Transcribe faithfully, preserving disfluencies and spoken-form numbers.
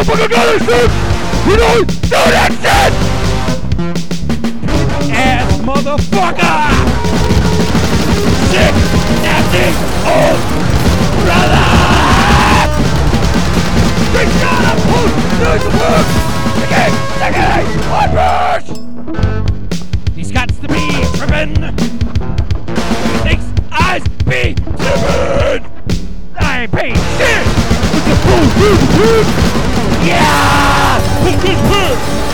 motherfucker got this shit! You don't do that shit! Ass motherfucker! Sick, nasty, old brother! We gotta push through the work! Again, again, one push! He's got to be driven! He thinks I'd be driven! I ain't paying shit! With the full dude, yeah! Push, push, push!